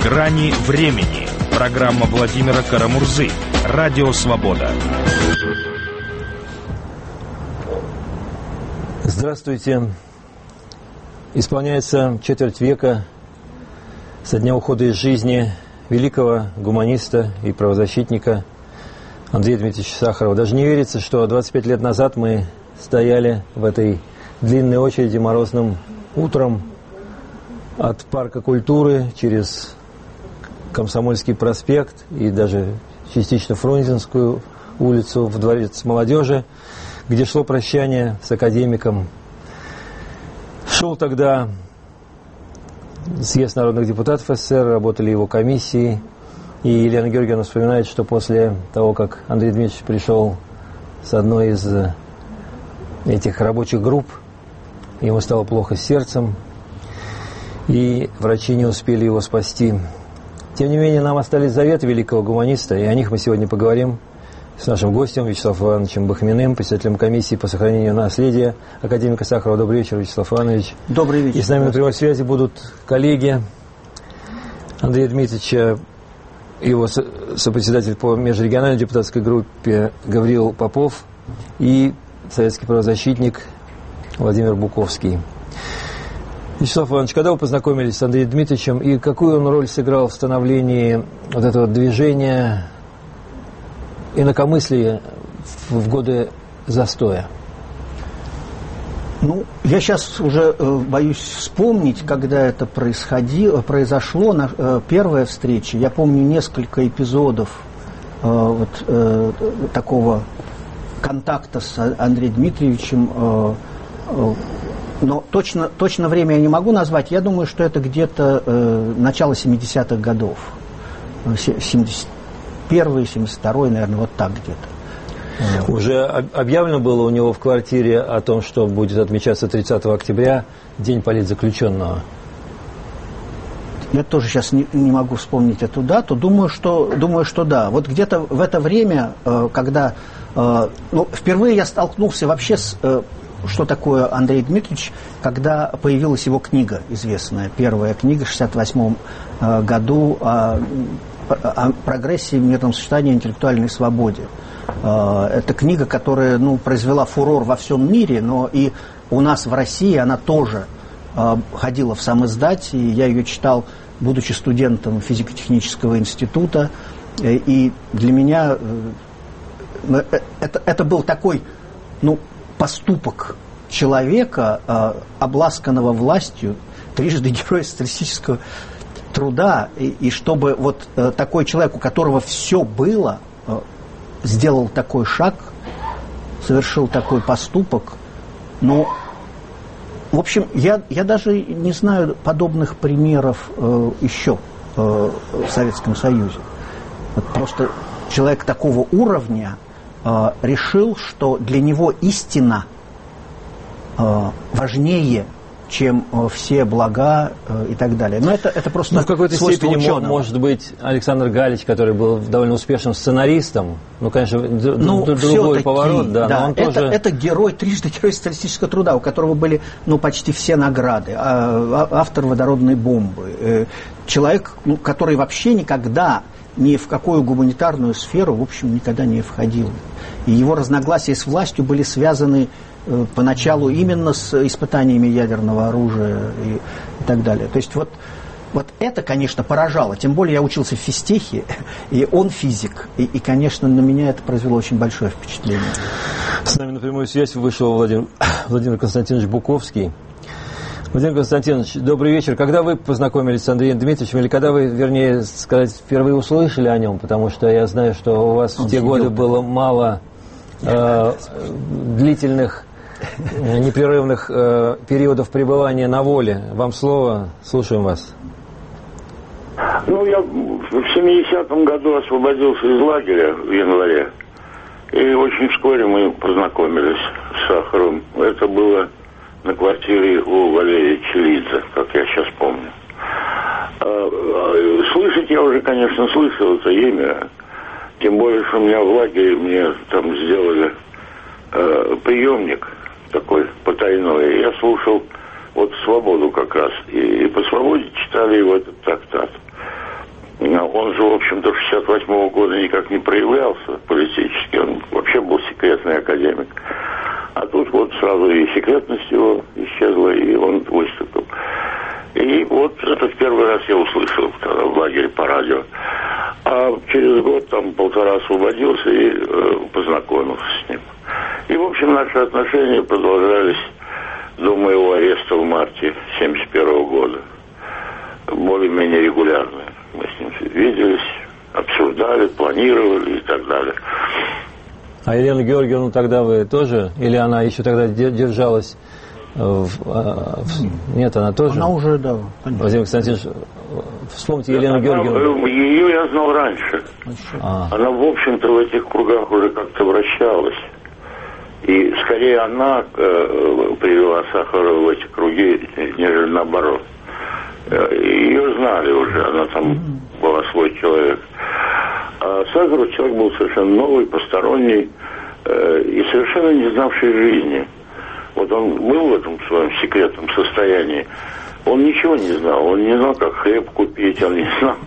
«Грани времени». Программа Владимира Карамурзы. Радио «Свобода». Здравствуйте. Исполняется четверть века со дня ухода из жизни великого гуманиста и правозащитника Андрея Дмитриевича Сахарова. Даже не верится, что 25 лет назад мы стояли в этой длинной очереди морозным утром от Парка культуры через Комсомольский проспект и даже частично Фрунзенскую улицу в Дворец молодежи, где шло прощание с академиком. Шел тогда съезд народных депутатов СССР, работали его комиссии. И Елена Георгиевна вспоминает, что после того, как Андрей Дмитриевич пришел с одной из этих рабочих групп, ему стало плохо с сердцем, и врачи не успели его спасти. Тем не менее, нам остались заветы великого гуманиста, и о них мы сегодня поговорим с нашим гостем Вячеславом Ивановичем Бахминым, председателем комиссии по сохранению наследия академика Сахарова. Добрый вечер, Вячеслав Иванович. Добрый вечер. И с нами на прямой связи будут коллеги Андрея Дмитриевича, его сопредседатель по межрегиональной депутатской группе Гавриил Попов и советский правозащитник Владимир Буковский. Вячеслав Иванович, когда вы познакомились с Андреем Дмитриевичем и какую он роль сыграл в становлении вот этого движения инакомыслия в годы застоя? Ну, я сейчас уже боюсь вспомнить, когда это произошло, первая встреча. Я помню несколько эпизодов такого контакта с Андреем Дмитриевичем, но точно время я не могу назвать. Я думаю, что это где-то начало 70-х годов. 71-й, 72-й, наверное, вот так где-то. Уже объявлено было у него в квартире о том, что будет отмечаться 30 октября, День политзаключенного? Я тоже сейчас не могу вспомнить эту дату. Думаю, что да. Вот где-то в это время, когда... впервые я столкнулся вообще с... что такое Андрей Дмитриевич, когда появилась его книга известная, первая книга в 1968 году о прогрессии в мирном сочетании и интеллектуальной свободе. Это книга, которая произвела фурор во всем мире, но и у нас в России она тоже ходила в самиздат, и я ее читал, будучи студентом физико-технического института, и для меня это был такой, поступок человека, обласканного властью, трижды героя социалистического труда, и чтобы вот такой человек, у которого все было, сделал такой шаг, совершил такой поступок. В общем, я даже не знаю подобных примеров еще в Советском Союзе. Вот просто человек такого уровня решил, что для него истина важнее, чем все блага и так далее. Но это просто в какой-то степени ученого. Может быть Александр Галич, который был довольно успешным сценаристом, конечно, другой поворот, да. Но он это трижды герой социалистического труда, у которого были почти все награды, автор водородной бомбы, человек, который вообще никогда ни в какую гуманитарную сферу, в общем, никогда не входил. И его разногласия с властью были связаны поначалу именно с испытаниями ядерного оружия и так далее. То есть вот это, конечно, поражало. Тем более я учился в физтехе, и он физик. И, конечно, на меня это произвело очень большое впечатление. С нами на прямую связь вышел Владимир Константинович Буковский. Владимир Константинович, добрый вечер. Когда вы познакомились с Андреем Дмитриевичем, или когда вы, вернее сказать, впервые услышали о нем? Потому что я знаю, что у вас в те годы было мало длительных, непрерывных периодов пребывания на воле. Вам слово, слушаем вас. Я в 70-м году освободился из лагеря в январе. И очень вскоре мы познакомились с Сахаровым. Это было на квартире у Валерия Челидзе, как я сейчас помню. Слышать я уже, конечно, слышал это имя. Тем более, что у меня в лагере мне там сделали приемник такой потайной. Я слушал вот «Свободу» как раз. И по «Свободе» читали его этот трактат. никак не проявлялся политически, он вообще был секретный академик. А тут вот сразу и секретность его исчезла, и он выступил. И вот это в первый раз я услышал в лагере по радио. А через год, там, полтора освободился и познакомился с ним. И, в общем, наши отношения продолжались до моего ареста в марте 1971 года. Более-менее регулярно. Мы с ним виделись, обсуждали, планировали и так далее. А Елену Георгиевну тогда вы тоже? Или она еще тогда держалась? Нет, она тоже? Она уже, да. Владимир Константинович, вспомните Елену Георгиевну. Ее я знал раньше. Она, в общем-то, в этих кругах уже как-то вращалась. И скорее она привела Сахарова в эти круги, нежели наоборот. Ее знали уже, она там была свой человек. А Сахаров человек был совершенно новый, посторонний и совершенно не знавший жизни. Вот он был в этом своем секретном состоянии. Он ничего не знал. Он не знал, как хлеб купить, он не знал,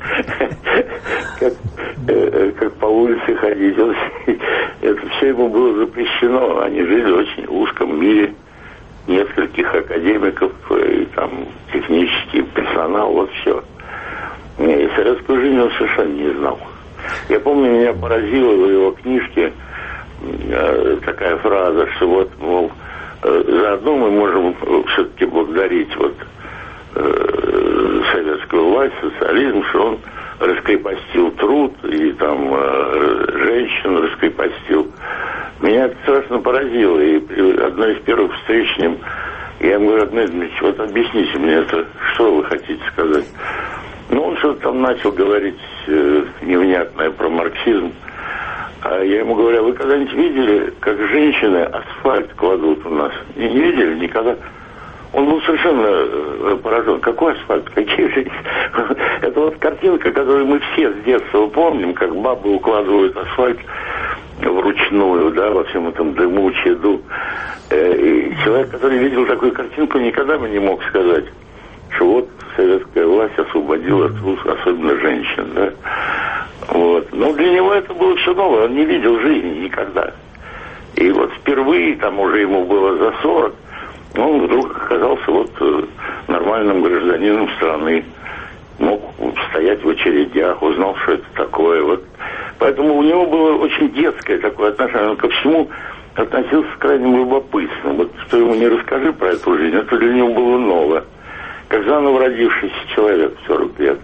как по улице ходить. Это все ему было запрещено. Они жили в очень узком мире нескольких академиков и там технический персонал, вот все. И советскую жизнь он совершенно не знал. Я помню, меня поразила в его книжке такая фраза, что вот, мол, заодно мы можем все-таки благодарить вот советскую власть, социализм, что он раскрепостил труд и там женщин раскрепостил. Меня это страшно поразило. И одна из первых встреч с ним, я ему говорю: Дмитрий Дмитриевич, вот объясните мне это, что вы хотите сказать? Ну, он что-то там начал говорить невнятное про марксизм. А я ему говорю: вы когда-нибудь видели, как женщины асфальт кладут у нас? Не видели никогда? Он был совершенно поражен. Какой асфальт? Какие женщины? Это вот картинка, которую мы все с детства помним, как бабы укладывают асфальт вручную, да, во всем этом дыму, чаду. И человек, который видел такую картинку, никогда бы не мог сказать, что вот советская власть освободила труд, особенно женщин, да. Вот. Но для него это было все новое, он не видел жизни никогда. И вот впервые, там уже ему было за 40, он вдруг оказался вот нормальным гражданином страны, мог стоять в очередях, узнал, что это такое. Вот. Поэтому у него было очень детское такое отношение, он ко всему относился с крайним любопытством. Вот что ему не расскажи про эту жизнь, это для него было новое. Как заново родившийся человек в 40 лет.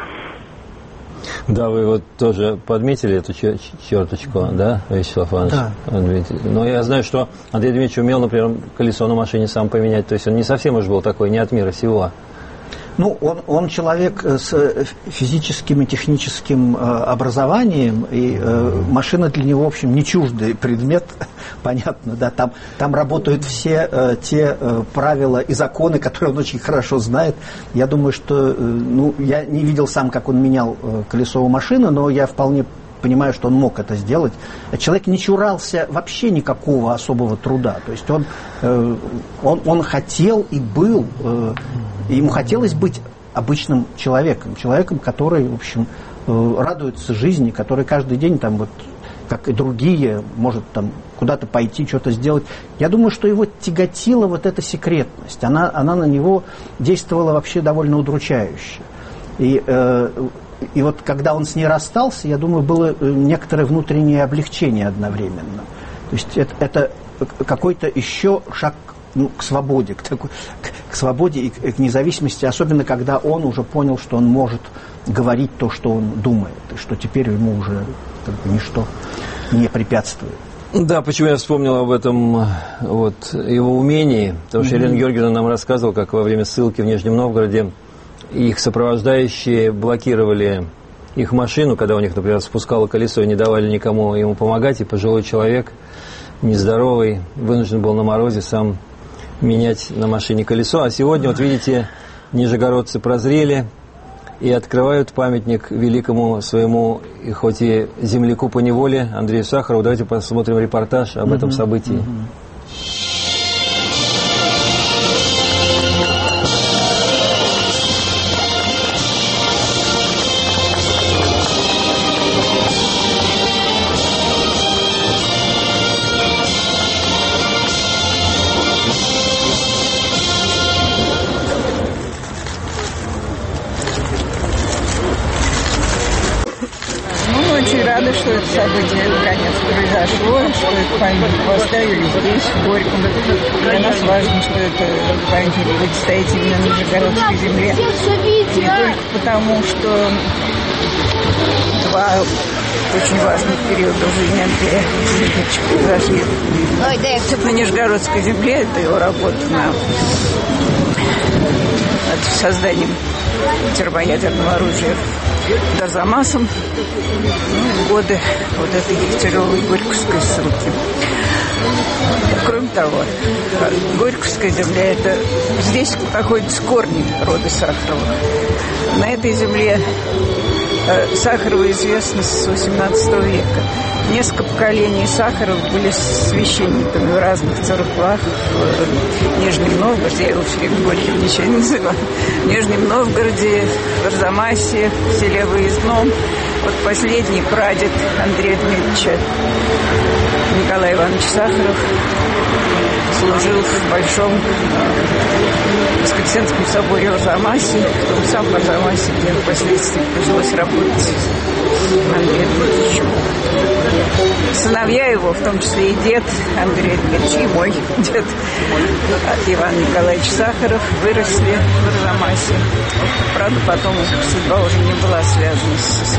Да, вы вот тоже подметили эту черточку, да, Вячеслав Иванович? Да. Но я знаю, что Андрей Дмитриевич умел, например, колесо на машине сам поменять, то есть он не совсем уж был такой, не от мира сего. Ну, он человек с физическим и техническим образованием, и машина для него, в общем, не чуждый предмет, понятно, да, там работают все те правила и законы, которые он очень хорошо знает. Я думаю, что, ну, я не видел сам, как он менял колесо у машины, но я вполне понимаю, что он мог это сделать. Человек не чурался вообще никакого особого труда. То есть он хотел и был, ему хотелось быть обычным человеком, который, в общем, радуется жизни, который каждый день, там, вот, как и другие, может там куда-то пойти, что-то сделать. Я думаю, что его тяготила вот эта секретность. Она на него действовала вообще довольно удручающе. И вот когда он с ней расстался, я думаю, было некоторое внутреннее облегчение одновременно. То есть это какой-то еще шаг, ну, к свободе, к свободе и к независимости, особенно когда он уже понял, что он может говорить то, что он думает, и что теперь ему уже как бы ничто не препятствует. Да, почему я вспомнил об этом вот его умении, потому что Елена Георгиевна нам рассказывала, как во время ссылки в Нижнем Новгороде их сопровождающие блокировали их машину, когда у них, например, спускало колесо, и не давали никому ему помогать, и пожилой человек, нездоровый, вынужден был на морозе сам менять на машине колесо. А сегодня, вот видите, нижегородцы прозрели и открывают памятник великому своему, и хоть и земляку по неволе, Андрею Сахарову. Давайте посмотрим репортаж об этом событии. что это событие наконец произошло, что этот памятник поставили здесь, в Горьком. Для нас важно, что это памятник будет стоять именно на Нижегородской земле. Не только потому, что два очень важных периода в жизни Андрея Дмитриевича произошли. На Нижегородской земле это его работа над созданием термоядерного оружия под Арзамасом, годы вот этой тяжелой горьковской ссылки. Кроме того, Горьковская земля, это здесь находятся корни рода Сахаровых. На этой земле Сахаровы известны с XVIII века. Несколько поколений Сахаров были священниками в разных церквах. В Нижнем Новгороде, я его все время Горьким ничего не называю, в Нижнем Новгороде, в Арзамасе, в селе Выездном. Вот последний прадед Андрея Дмитриевича, Николай Иванович Сахаров, служил в Большом Воскресенском соборе в Арзамасе, в том самом Арзамасе, где впоследствии пришлось работать Андрею Дмитриевичу. Сыновья его, в том числе и дед Андрея Дмитриевича, и мой дед Иван Николаевич Сахаров, выросли в Арзамасе. Правда, потом судьба уже не была связана с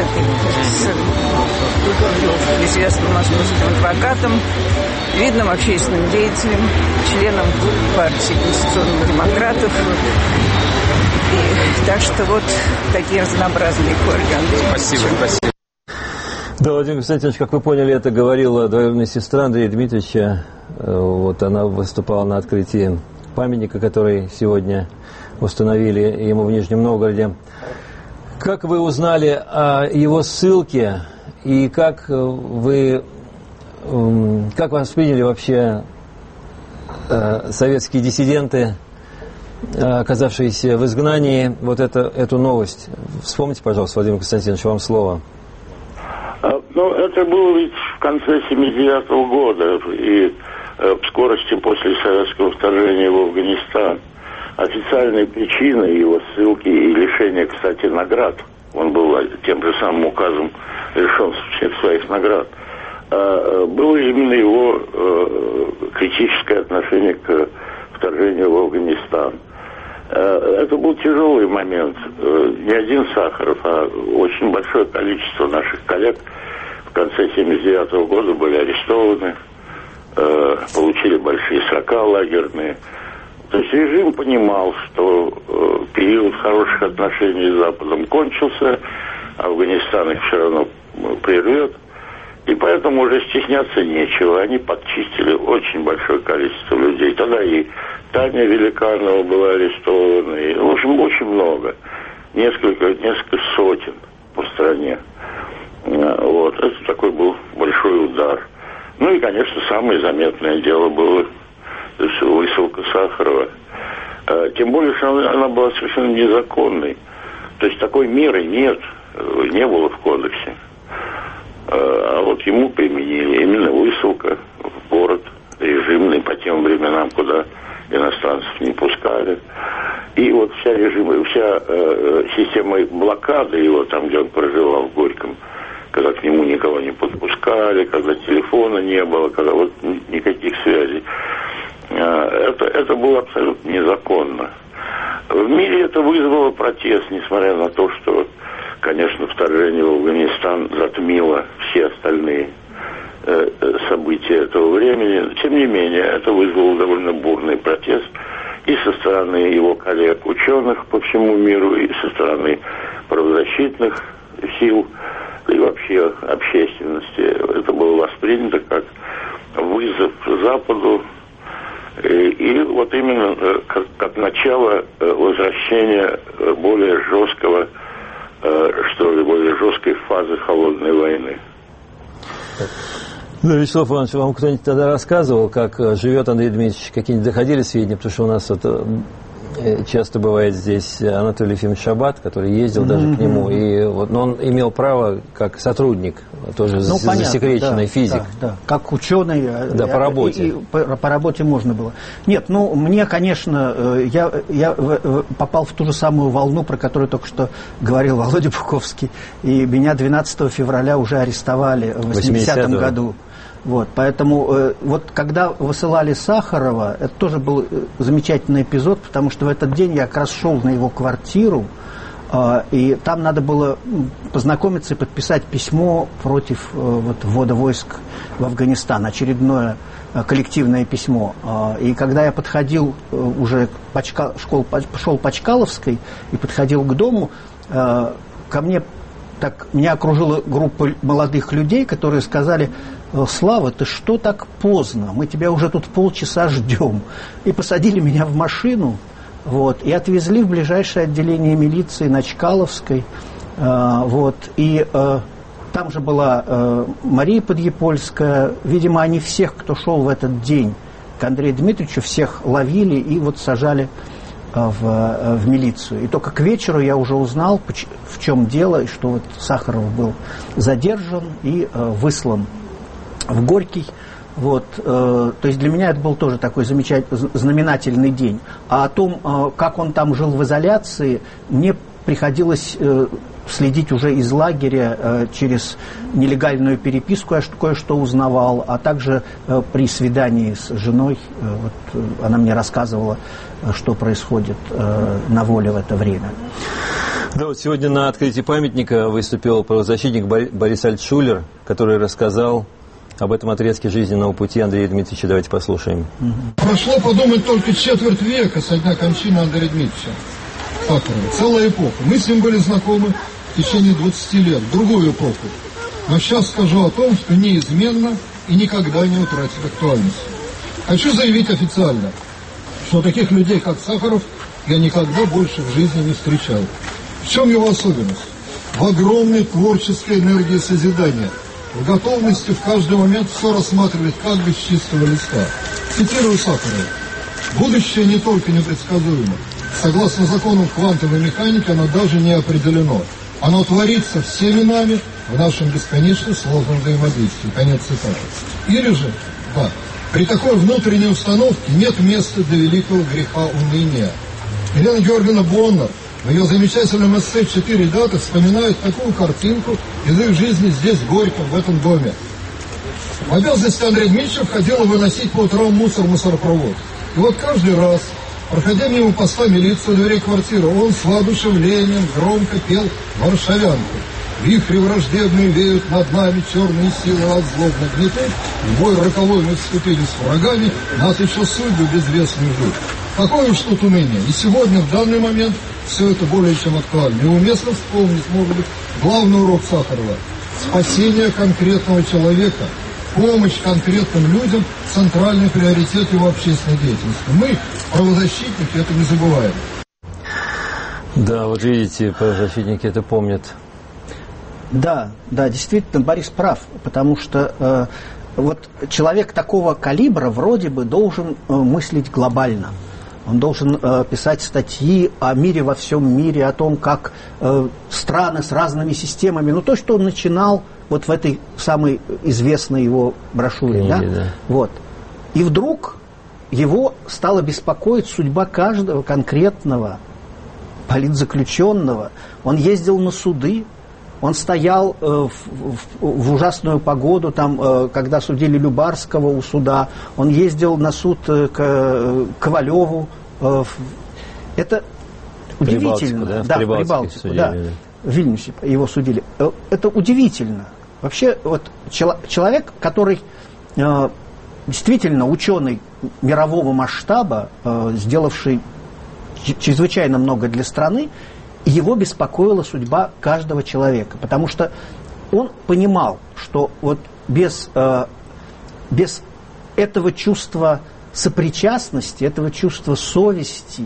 известным московским адвокатом, видным общественным деятелем, членом партии конституционных демократов. И, так что вот такие разнообразные корни. Спасибо. Да, Владимир Константинович, как вы поняли, это говорила двоюродная сестра Андрея Дмитриевича. Вот она выступала на открытии памятника, который сегодня установили ему в Нижнем Новгороде. Как вы узнали о его ссылке и как восприняли вообще советские диссиденты, оказавшиеся в изгнании, вот эту новость? Вспомните, пожалуйста, Владимир Константинович, вам слово. Ну, это было ведь в конце 79-го года, и в скорости после советского вторжения в Афганистан. Официальной причиной его ссылки и лишения, кстати, наград, он был тем же самым указом лишен всех своих наград, было именно его критическое отношение к вторжению в Афганистан. Это был тяжелый момент. Не один Сахаров, а очень большое количество наших коллег в конце 79-го года были арестованы, получили большие срока лагерные. То есть режим понимал, что период хороших отношений с Западом кончился, Афганистан их все равно прервет, и поэтому уже стесняться нечего. Они подчистили очень большое количество людей. Тогда и Таня Великанова была арестована, и, в общем, очень много. Несколько сотен по стране. Вот. Это такой был большой удар. Ну и, конечно, самое заметное дело было высылка Сахарова. Тем более, что она была совершенно незаконной. То есть такой меры не было в кодексе. А вот ему применили именно высылка в город режимный по тем временам, куда иностранцев не пускали. И вот вся система блокады его, там, где он проживал, в Горьком, когда к нему никого не подпускали, когда телефона не было, когда вот никаких связей. Это было абсолютно незаконно. В мире это вызвало протест, несмотря на то, что, конечно, вторжение в Афганистан затмило все остальные события этого времени. Тем не менее, это вызвало довольно бурный протест и со стороны его коллег-ученых по всему миру, и со стороны правозащитных сил, и вообще общественности. Это было воспринято как вызов Западу, и вот именно как начало возвращения более жесткого, более жесткой фазы холодной войны. Да, Вячеслав Иванович, вам кто-нибудь тогда рассказывал, как живет Андрей Дмитриевич? Какие-нибудь доходили сведения? Потому что у нас часто бывает здесь Анатолий Ефимович Шабат, который ездил даже к нему, и вот, но он имел право как сотрудник, тоже засекреченный физик. Да, как ученый. Да, по работе. По работе можно было. Нет, ну, мне, конечно, я попал в ту же самую волну, про которую только что говорил Володя Пуховский, и меня 12 февраля уже арестовали в 80-м году. Вот, поэтому вот когда высылали Сахарова, это тоже был замечательный эпизод, потому что в этот день я как раз шел на его квартиру, и там надо было познакомиться и подписать письмо против вот, ввода войск в Афганистан, очередное коллективное письмо. И когда я подходил уже шел по Чкаловской и подходил к дому, ко мне меня окружила группа молодых людей, которые сказали: «Слава, ты что так поздно? Мы тебя уже тут полчаса ждем». И посадили меня в машину, вот, и отвезли в ближайшее отделение милиции на Чкаловской. Вот, и там же была Мария Подъепольская. Видимо, они всех, кто шел в этот день к Андрею Дмитриевичу, всех ловили и вот сажали в милицию. И только к вечеру я уже узнал, в чем дело, и что вот Сахаров был задержан и выслан в Горький. Вот, то есть для меня это был тоже такой замечательный, знаменательный день. А о том, как он там жил в изоляции, мне приходилось следить уже из лагеря через нелегальную переписку, я кое-что узнавал, а также при свидании с женой, вот, она мне рассказывала, что происходит на воле в это время. Да, вот сегодня на открытии памятника выступил правозащитник Борис Альтшулер, который рассказал об этом отрезке жизненного пути Андрея Дмитриевича. Давайте послушаем. Прошло, подумать, только четверть века со дня кончины Андрея Дмитриевича Сахарова. Целая эпоха. Мы с ним были знакомы в течение 20 лет, в другую эпоху. Но сейчас скажу о том, что неизменно и никогда не утратит актуальность. Хочу заявить официально, что таких людей, как Сахаров, я никогда больше в жизни не встречал. В чем его особенность? В огромной творческой энергии созидания, в готовности в каждый момент все рассматривать как бы с чистого листа. Цитирую Сахарова. «Будущее не только непредсказуемо. Согласно законам квантовой механики, оно даже не определено. Оно творится всеми нами в нашем бесконечно сложном взаимодействии». Конец цитаты. Или же, да, при такой внутренней установке нет места для великого греха уныния. Елена Георгиевна Боннер в ее замечательном эссе «4 даты» вспоминает такую картинку из их жизни здесь, в Горьком, в этом доме. В обязанности Андрея Дмитриевича входило выносить по утрам мусор в мусоропровод. И вот каждый раз, проходя мимо поста милиции у дверей квартиры, он с воодушевлением громко пел «Варшавянку». Вихри враждебные веют над нами, черные силы от злобно гнетут. В бой роковой мы вступили с врагами, нас еще судьбы безвестные ждут. Какое уж тут уныние. И сегодня, в данный момент, все это более чем актуально. И уместно вспомнить, может быть, главный урок Сахарова. Спасение конкретного человека, помощь конкретным людям – центральный приоритет его общественной деятельности. Мы, правозащитники, это не забываем. Да, вот видите, правозащитники это помнят. Да, действительно, Борис прав, потому что вот человек такого калибра вроде бы должен мыслить глобально. Он должен писать статьи о мире во всем мире, о том, как страны с разными системами. Ну, то, что он начинал вот в этой самой известной его брошюре. Книге, да? Вот. И вдруг его стала беспокоить судьба каждого конкретного политзаключенного. Он ездил на суды, он стоял в ужасную погоду, там, когда судили Любарского у суда. Он ездил на суд к Ковалеву. Это удивительно. Да, в Прибалтику, судили, да. В Вильнюсе его судили. Это удивительно. Вообще, вот человек, который действительно ученый мирового масштаба, сделавший чрезвычайно много для страны, его беспокоила судьба каждого человека, потому что он понимал, что вот без этого чувства сопричастности, этого чувства совести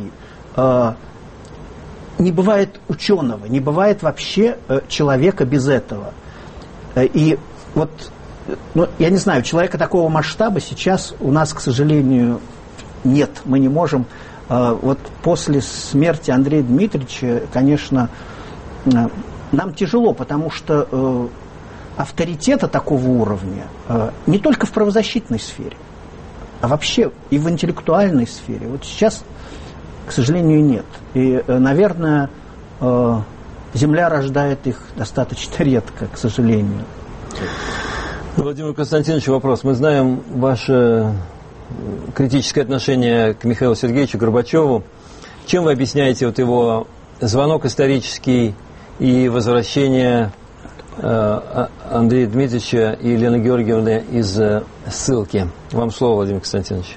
не бывает ученого, не бывает вообще человека без этого. И вот, ну, я не знаю, человека такого масштаба сейчас у нас, к сожалению, нет. Мы не можем вот после смерти Андрея Дмитриевича, конечно, нам тяжело, потому что авторитета такого уровня не только в правозащитной сфере, а вообще и в интеллектуальной сфере. Вот сейчас, к сожалению, нет. И, наверное, Земля рождает их достаточно редко, к сожалению. Владимир Константинович, вопрос. Мы знаем ваше критическое отношение к Михаилу Сергеевичу Горбачеву. Чем вы объясняете вот его звонок исторический и возвращение Андрея Дмитриевича и Елены Георгиевны из ссылки? Вам слово, Владимир Константинович.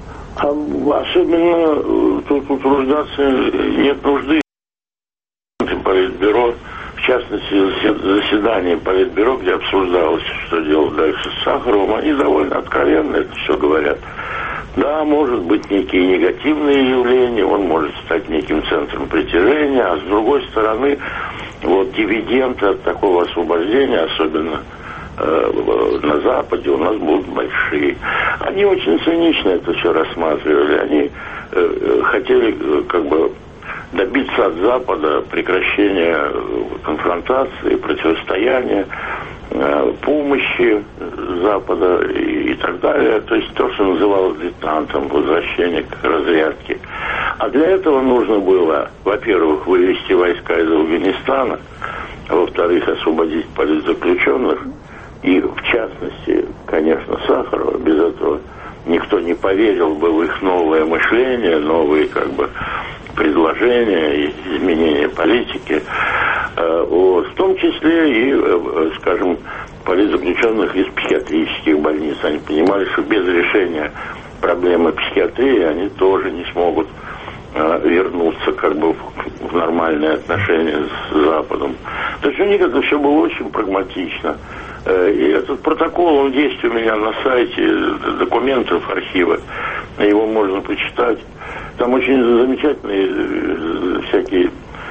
Особенно тут утруждаться нет нужды. Политбюро, в частности, заседание Политбюро, где обсуждалось, что делать дальше с Сахаровым, они довольно откровенно это все говорят. Да, может быть, некие негативные явления, он может стать неким центром притяжения, а с другой стороны, вот дивиденды от такого освобождения, особенно на Западе, у нас будут большие. Они очень цинично это все рассматривали, они хотели как бы добиться от Запада прекращения конфронтации, противостояния, помощи Запада и так далее. То есть то, что называлось дилетантом, возвращение к разрядке. А для этого нужно было, во-первых, вывести войска из Афганистана, а во-вторых, освободить политзаключенных. И, в частности, конечно, Сахарова. Без этого никто не поверил бы в их новое мышление, новые как бы предложения и изменения политики, вот, в том числе и, скажем, политзаключенных из психиатрических больниц. Они понимали, что без решения проблемы психиатрии они тоже не смогут вернуться как бы в нормальные отношения с Западом. То есть у них это все было очень прагматично. И этот протокол, он есть у меня на сайте документов архива, его можно почитать. Там очень замечательные всякие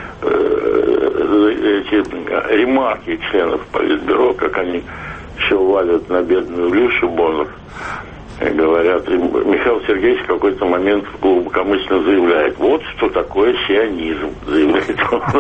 эти ремарки членов Политбюро, как они все валят на бедную Люшу Боннер. И говорят, Михаил Сергеевич в какой-то момент глубокомысленно заявляет, вот что такое сионизм, заявляет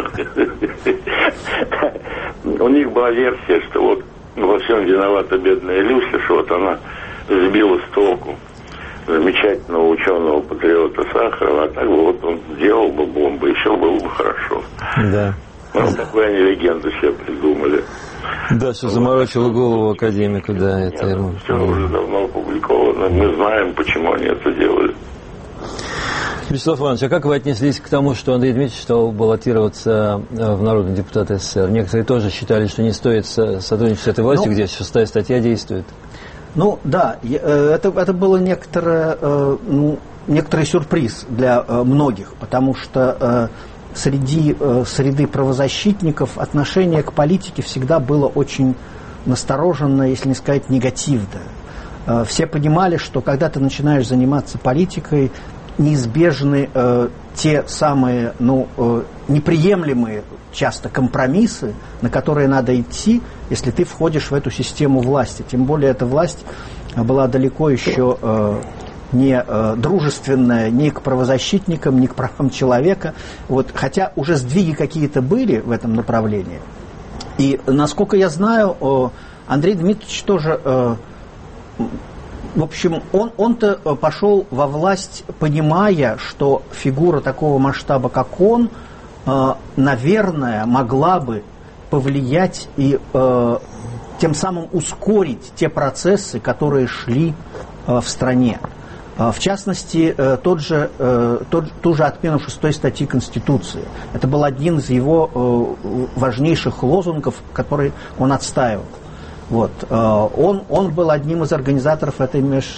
он. У них была версия, что вот во всем виновата бедная Люся, что вот она сбила с толку замечательного ученого-патриота Сахарова, а так бы вот он сделал бы бомбу, и все было бы хорошо. Да. Ну, такую они легенду себе придумали. Да, что заморочило голову академику, да, это Нет, все уже давно опубликовано, мы знаем, почему они это делали. Вячеслав Иванович, а как вы отнеслись к тому, что Андрей Дмитриевич стал баллотироваться в народный депутат СССР? Некоторые тоже считали, что не стоит сотрудничать с этой властью, где 6-я статья действует. Ну да, это было некоторый сюрприз для многих, потому что среди среды правозащитников отношение к политике всегда было очень настороженное, если не сказать негативное. Все понимали, что когда ты начинаешь заниматься политикой, неизбежны те самые неприемлемые часто компромиссы, на которые надо идти, если ты входишь в эту систему власти. Тем более эта власть была далеко еще не дружественная ни к правозащитникам, ни к правам человека. Вот, хотя уже сдвиги какие-то были в этом направлении. И, насколько я знаю, Андрей Дмитриевич тоже... В общем, он-то пошел во власть, понимая, что фигура такого масштаба, как он, наверное, могла бы повлиять и тем самым ускорить те процессы, которые шли в стране. В частности, ту же отмену 6-й статьи Конституции. Это был один из его важнейших лозунгов, который он отстаивал. Вот. Он был одним из организаторов этой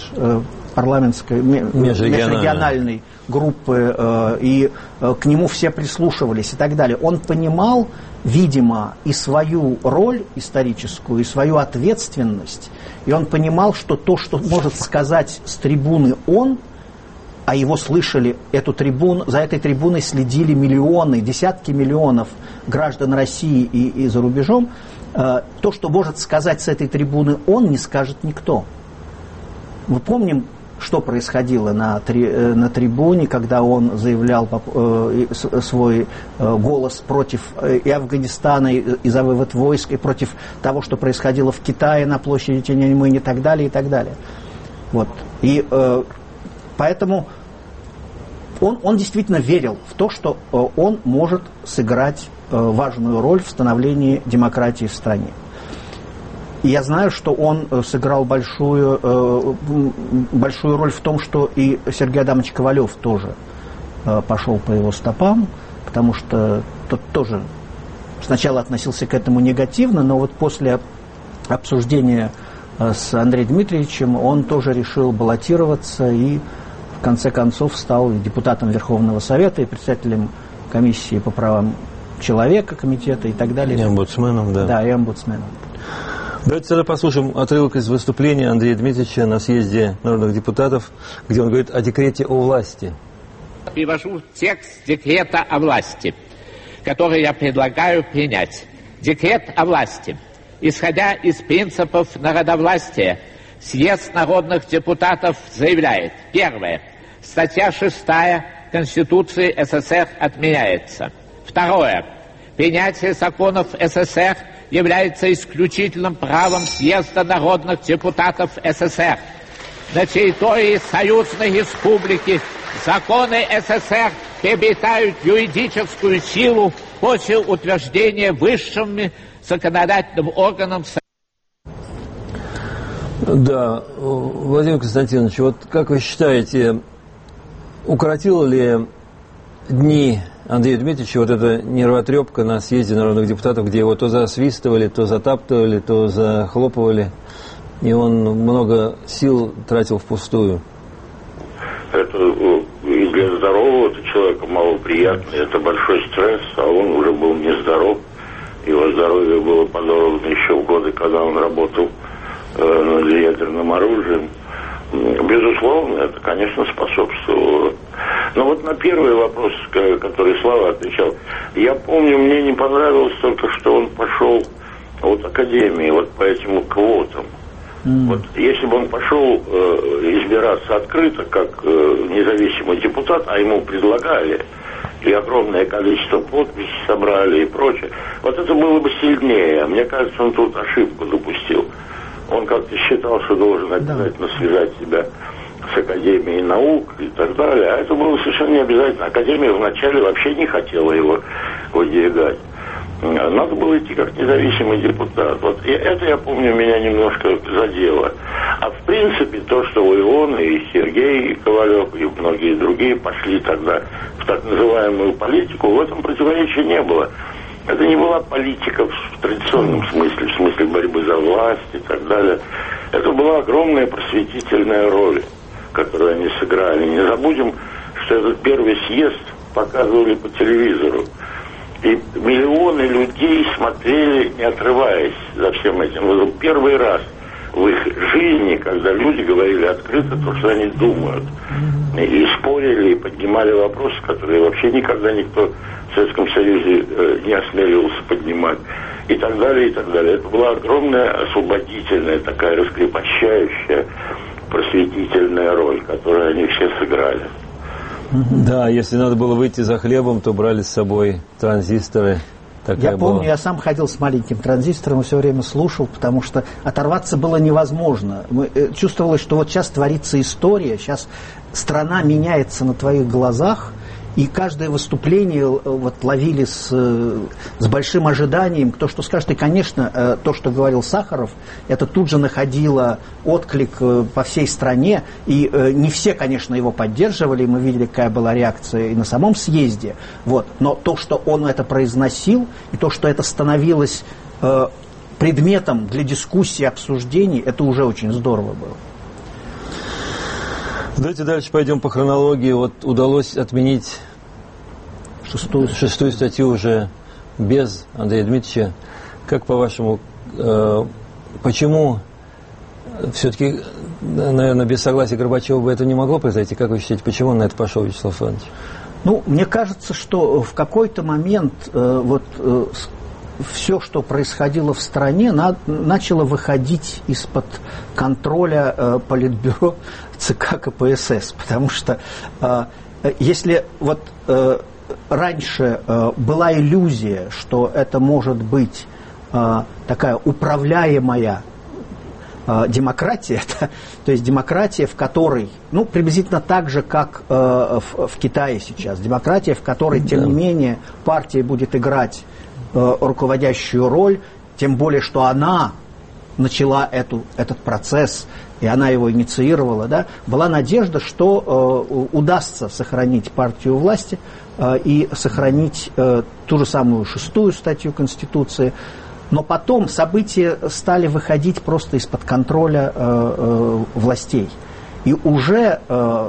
межрегиональной группы, и к нему все прислушивались и так далее. Он понимал, видимо, и свою роль историческую, и свою ответственность, и он понимал, что то, что может сказать с трибуны он, а его слышали, эту трибуну, за этой трибуной следили миллионы, десятки миллионов граждан России и за рубежом, то, что может сказать с этой трибуны он, не скажет никто. Мы помним что происходило на трибуне, когда он заявлял свой голос против и Афганистана, и за вывод войск, и против того, что происходило в Китае на площади Тяньаньмэнь и так далее, и так далее. Вот. И поэтому он действительно верил в то, что он может сыграть важную роль в становлении демократии в стране. И я знаю, что он сыграл большую роль в том, что и Сергей Адамович Ковалев тоже пошел по его стопам, потому что тот тоже сначала относился к этому негативно, но вот после обсуждения с Андреем Дмитриевичем он тоже решил баллотироваться и в конце концов стал депутатом Верховного Совета и председателем комиссии по правам человека, комитета и так далее. И омбудсменом, да. Да, и омбудсменом. Давайте тогда послушаем отрывок из выступления Андрея Дмитриевича на съезде народных депутатов, где он говорит о декрете о власти. Привожу текст декрета о власти, который я предлагаю принять. Декрет о власти. Исходя из принципов народовластия, съезд народных депутатов заявляет: первое. Статья 6 Конституции СССР отменяется. Второе. Принятие законов СССР является исключительным правом съезда народных депутатов СССР. На территории Союзной Республики законы СССР приобретают юридическую силу после утверждения высшим законодательным органом. Да, Владимир Константинович, вот как вы считаете, укоротило ли дни Андрея Дмитриевича вот эта нервотрепка на съезде народных депутатов, где его то засвистывали, то затаптывали, то захлопывали, и он много сил тратил впустую? Это и для здорового человека малоприятно, это большой стресс, а он уже был нездоров, его здоровье было подорвано еще в годы, когда он работал над ядерным оружием. Безусловно, это, конечно, способствовало. Но вот на первый вопрос, который Слава отвечал, я помню, мне не понравилось только, что он пошел от академии, вот по этим квотам. Вот если бы он пошел избираться открыто, как независимый депутат, а ему предлагали, и огромное количество подписей собрали и прочее, вот это было бы сильнее. Мне кажется, он тут ошибку допустил. Он как-то считал, что должен обязательно связать себя с Академией наук и так далее. А это было совершенно не обязательно. Академия вначале вообще не хотела его выдвигать. Надо было идти как независимый депутат. Вот это, я помню, меня немножко задело. А в принципе, то, что и он, и Сергей Ковалев, и многие другие пошли тогда в так называемую политику, в этом противоречия не было. Это не была политика в традиционном смысле, в смысле борьбы за власть и так далее. Это была огромная просветительная роль, которую они сыграли. Не забудем, что этот первый съезд показывали по телевизору. И миллионы людей смотрели, не отрываясь за всем этим. Это первый раз в их жизни, когда люди говорили открыто то, что они думают. И спорили, и поднимали вопросы, которые вообще никогда никто в Советском Союзе не осмеливался поднимать. И так далее, и так далее. Это была огромная освободительная, такая раскрепощающая, просветительная роль, которую они все сыграли. Да, если надо было выйти за хлебом, то брали с собой транзисторы. Я помню, я сам ходил с маленьким транзистором и все время слушал, потому что оторваться было невозможно. Чувствовалось, что вот сейчас творится история, сейчас страна меняется на твоих глазах, и каждое выступление вот ловили с большим ожиданием, кто что скажет. И, конечно, то, что говорил Сахаров, это тут же находило отклик по всей стране. И не все, конечно, его поддерживали. Мы видели, какая была реакция и на самом съезде. Вот. Но то, что он это произносил, и то, что это становилось предметом для дискуссии, обсуждений, это уже очень здорово было. Давайте дальше пойдем по хронологии. Вот удалось отменить шестую статью уже без Андрея Дмитриевича. Как по-вашему, почему все-таки, наверное, без согласия Горбачева бы это не могло произойти? Как вы считаете, почему он на это пошел, Вячеслав Иванович? Ну, мне кажется, что в какой-то момент все, что происходило в стране, начало выходить из-под контроля Политбюро ЦК КПСС. Потому что если вот раньше была иллюзия, что это может быть такая управляемая демократия, то есть демократия, в которой, ну, приблизительно так же, как в Китае сейчас, демократия, в которой, тем не менее, партия будет играть руководящую роль, тем более, что она начала этот процесс, и она его инициировала, да, была надежда, что удастся сохранить партию у власти и сохранить ту же самую 6-ю статью Конституции. Но потом события стали выходить просто из-под контроля властей. И уже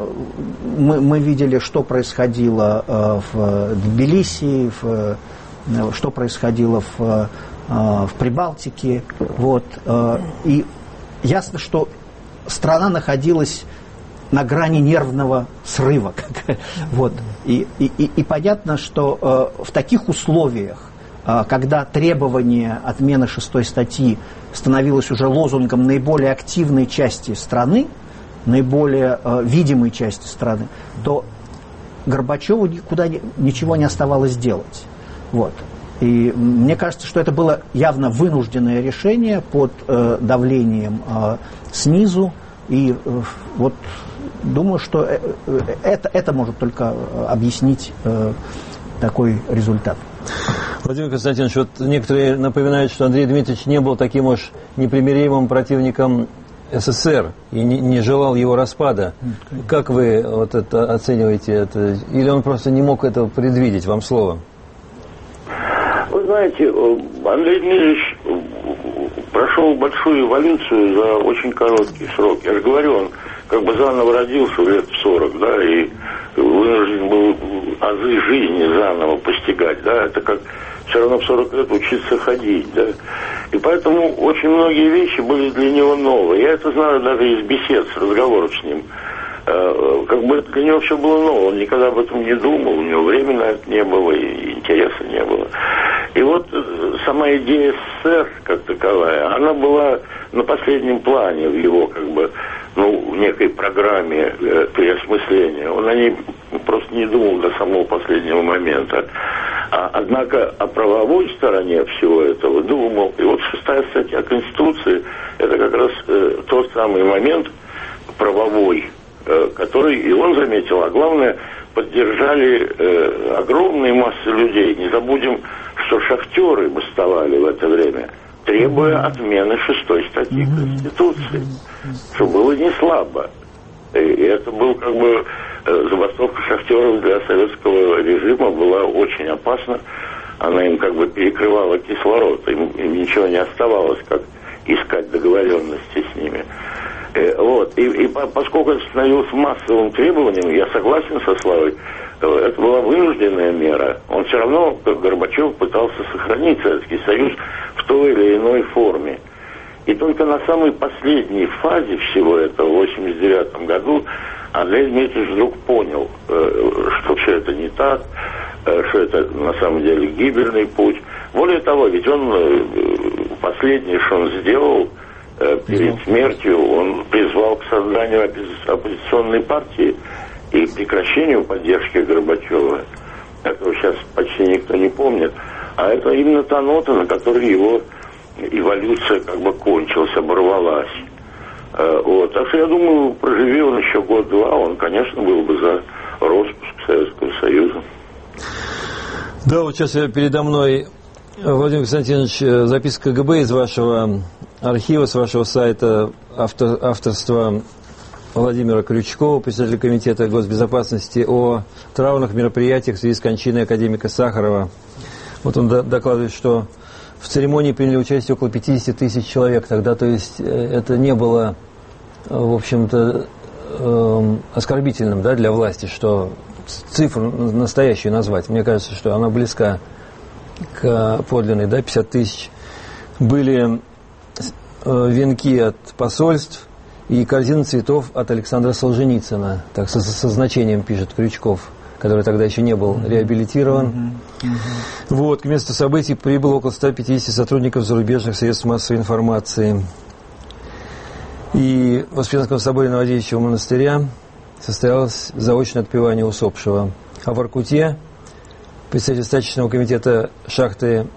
мы видели, что происходило в Тбилиси, что происходило в Прибалтике. Вот. И ясно, что страна находилась на грани нервного срыва. Вот. И понятно, что в таких условиях, когда требование отмены 6-й статьи становилось уже лозунгом наиболее активной части страны, наиболее видимой части страны, то Горбачеву ничего не оставалось делать. Вот. И мне кажется, что это было явно вынужденное решение под давлением снизу. И вот думаю, что это может только объяснить такой результат. Владимир Константинович, вот некоторые напоминают, что Андрей Дмитриевич не был таким уж непримиримым противником СССР и не желал его распада. Как вы вот это оцениваете? Это? Или он просто не мог этого предвидеть? Вам слово. Вы знаете, Андрей Дмитриевич прошел большую эволюцию за очень короткий срок. Я же говорю, он как бы заново родился лет в 40, да, и вынужден был азы жизни заново постигать, да, это как все равно в 40 лет учиться ходить, да, и поэтому очень многие вещи были для него новые. Я это знаю даже из бесед, с разговоров с ним. Как бы для него все было ново, он никогда об этом не думал, у него времени на это не было, и интереса не было. И вот сама идея СССР, как таковая, она была на последнем плане в его, как бы, ну, в некой программе переосмысления. Он о ней просто не думал до самого последнего момента. Однако о правовой стороне всего этого думал. И вот 6-я статья Конституции, это как раз тот самый момент правовой, который и он заметил, а главное, поддержали огромные массы людей. Не забудем, что шахтеры бастовали в это время, требуя отмены 6-й статьи Конституции, что было не слабо. И это был как бы забастовка шахтеров для советского режима была очень опасна. Она им как бы перекрывала кислород, им ничего не оставалось, как искать договоренности с ними. Вот. И поскольку это становилось массовым требованием, я согласен со Славой, это была вынужденная мера. Он все равно, как Горбачев, пытался сохранить Советский Союз в той или иной форме. И только на самой последней фазе всего этого, в 1989 году, Андрей Дмитриевич вдруг понял, что все это не так, что это на самом деле гибельный путь. Более того, ведь он последнее, что он сделал перед смертью, он призвал к созданию оппозиционной партии и прекращению поддержки Горбачева. Этого сейчас почти никто не помнит. А это именно та нота, на которой его эволюция как бы кончилась, оборвалась. Вот. Так что я думаю, проживи он еще год-два, он, конечно, был бы за распуск Советского Союза. Да, вот сейчас передо мной, Владимир Константинович, записка КГБ из вашего архива, с вашего сайта, авторства Владимира Крючкова, председателя Комитета госбезопасности, о траурных мероприятиях в связи с кончиной академика Сахарова. Вот он докладывает, что в церемонии приняли участие около 50 тысяч человек тогда, то есть это не было, в общем-то, оскорбительным, да, для власти, что цифру настоящую назвать. Мне кажется, что она близка к подлинной, да, 50 тысяч. Были венки от посольств и корзина цветов от Александра Солженицына, так со значением пишет Крючков. который тогда еще не был реабилитирован. Вот, к месту событий прибыло около 150 сотрудников зарубежных средств массовой информации. И в Успенском соборе Новодевичьего монастыря состоялось заочное отпевание усопшего. А в Воркуте представитель стачечного комитета шахты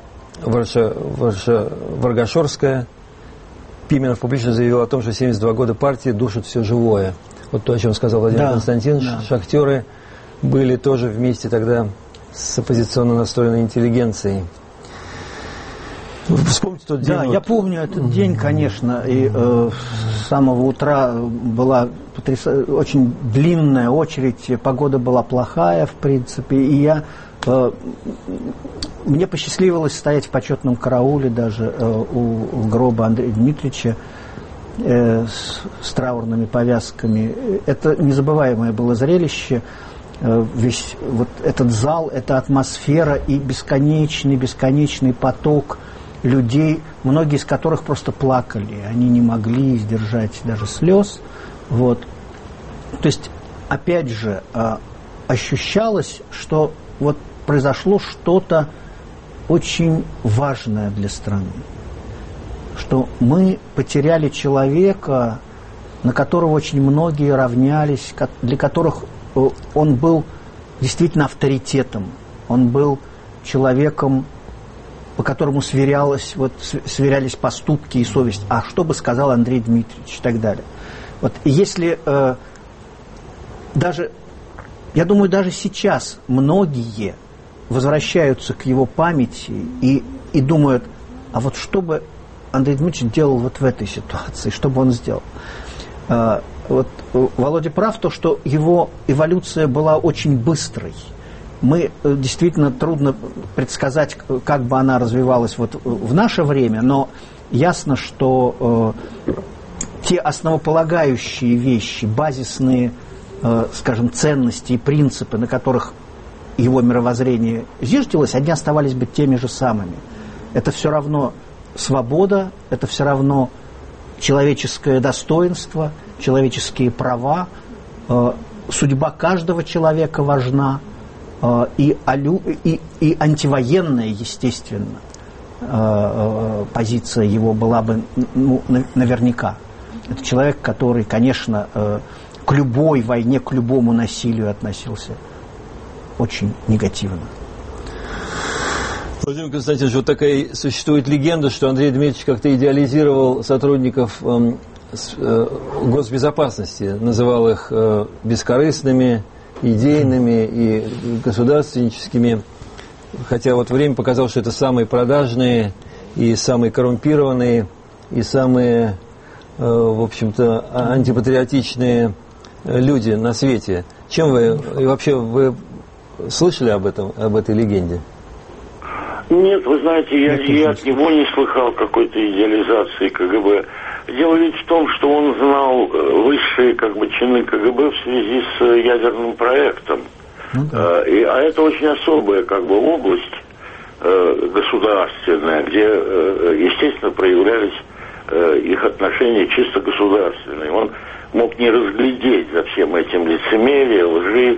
Варгашорская Пименов публично заявил о том, что 72 года партии душат все живое. Вот то, о чем сказал Владимир Константинович. Шахтеры были тоже вместе тогда с оппозиционно настроенной интеллигенцией. Вспомните тот день. Да, я помню этот день, конечно, и с самого утра была очень длинная очередь, погода была плохая, в принципе, и мне посчастливилось стоять в почетном карауле даже у гроба Андрея Дмитриевича с траурными повязками. Это незабываемое было зрелище. Весь вот этот зал, эта атмосфера и бесконечный поток людей, многие из которых просто плакали, они не могли сдержать даже слез. Вот. То есть, опять же, ощущалось, что вот произошло что-то очень важное для страны, что мы потеряли человека, на которого очень многие равнялись, для которых он был действительно авторитетом, он был человеком, по которому сверялись поступки и совесть. А что бы сказал Андрей Дмитриевич и так далее. Вот если я думаю, даже сейчас многие возвращаются к его памяти и думают, а вот что бы Андрей Дмитриевич делал вот в этой ситуации, что бы он сделал. Вот Володя прав, то, что его эволюция была очень быстрой. Мы действительно трудно предсказать, как бы она развивалась вот в наше время, но ясно, что те основополагающие вещи, базисные, скажем, ценности и принципы, на которых его мировоззрение зиждилось, они оставались бы теми же самыми. Это все равно свобода, это все равно человеческое достоинство, человеческие права, судьба каждого человека важна, и антивоенная, естественно, позиция его была бы наверняка. Это человек, который, конечно, к любой войне, к любому насилию относился очень негативно. Владимир Константинович, вот такая существует легенда, что Андрей Дмитриевич как-то идеализировал сотрудников госбезопасности, называл их бескорыстными, идейными и государственническими, хотя вот время показало, что это самые продажные и самые коррумпированные и самые, в общем-то, антипатриотичные люди на свете. Чем вы, и вообще, вы слышали об этой легенде? Нет, вы знаете, я от него не слыхал какой-то идеализации КГБ. Дело ведь в том, что он знал высшие чины КГБ в связи с ядерным проектом. А это очень особая область государственная, где, естественно, проявлялись их отношения чисто государственные. Он мог не разглядеть за всем этим лицемерия, лжи,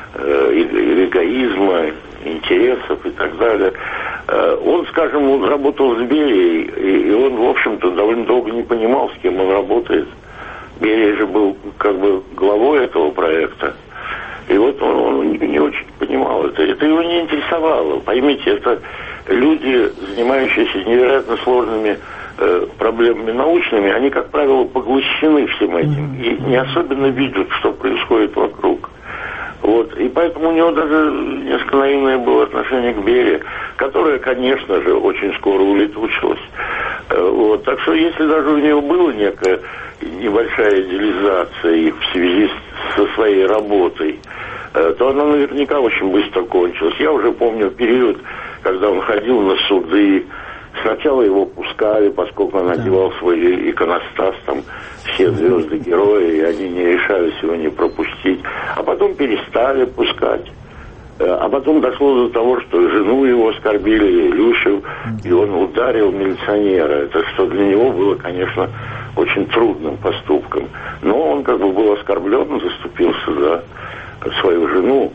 эгоизма, интересов и так далее. Он, скажем, работал с Берией, и он, в общем-то, довольно долго не понимал, с кем он работает. Берия же был главой этого проекта. И вот он не очень понимал это. Это его не интересовало. Поймите, это люди, занимающиеся невероятно сложными проблемами научными, они, как правило, поглощены всем этим и не особенно видят, что происходит вокруг. Вот. И поэтому у него даже несколько наивное было отношение к Берии, которое, конечно же, очень скоро улетучилось. Вот. Так что если даже у него была некая небольшая идеализация в связи со своей работой, то она наверняка очень быстро кончилась. Я уже помню период, когда он ходил на суды. Сначала его пускали, поскольку он одевал свой иконостас, там все звезды герои, и они не решались его не пропустить. А потом перестали пускать. А потом дошло до того, что жену его оскорбили, Илюшу, и он ударил милиционера. Это что для него было, конечно, очень трудным поступком. Но он был оскорблен, заступился за свою жену.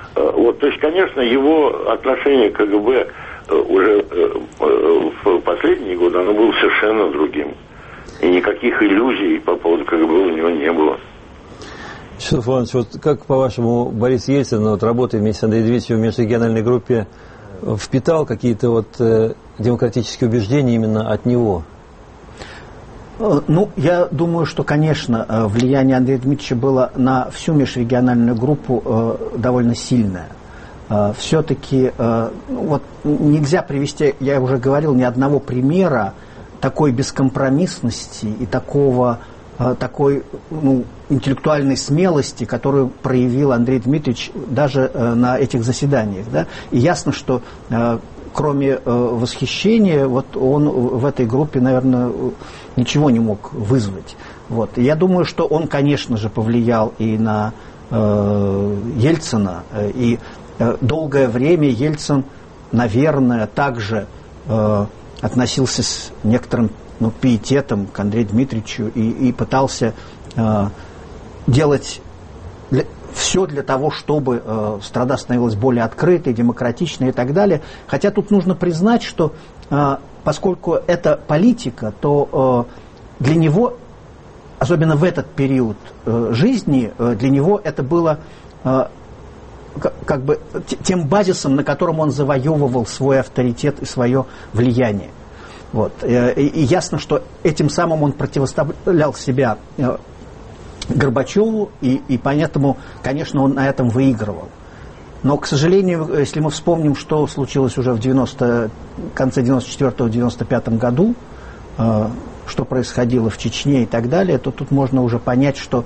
Вот, то есть, конечно, его отношение к КГБ уже в последние годы оно было совершенно другим. И никаких иллюзий по поводу КГБ у него не было. Вячеслав Иванович, вот как, по-вашему, Борис Ельцин, вот, работая вместе с Андреем Дмитриевичем в межрегиональной группе, впитал какие-то вот демократические убеждения именно от него? Ну, я думаю, что, конечно, влияние Андрея Дмитриевича было на всю межрегиональную группу довольно сильное. Все-таки вот нельзя привести, я уже говорил, ни одного примера такой бескомпромиссности и такой интеллектуальной смелости, которую проявил Андрей Дмитриевич даже на этих заседаниях. Да? И ясно, что кроме восхищения, вот он в этой группе, наверное, ничего не мог вызвать. Вот. И я думаю, что он, конечно же, повлиял и на Ельцина, и долгое время Ельцин, наверное, также относился с некоторым пиететом к Андрею Дмитриевичу и пытался делать все для того, чтобы страна становилась более открытой, демократичной и так далее. Хотя тут нужно признать, что поскольку это политика, то для него, особенно в этот период жизни, для него это было как бы тем базисом, на котором он завоевывал свой авторитет и свое влияние. Вот. И ясно, что этим самым он противоставлял себя Горбачеву, и поэтому, конечно, он на этом выигрывал. Но, к сожалению, если мы вспомним, что случилось уже в конце 94-95 году, что происходило в Чечне и так далее, то тут можно уже понять, что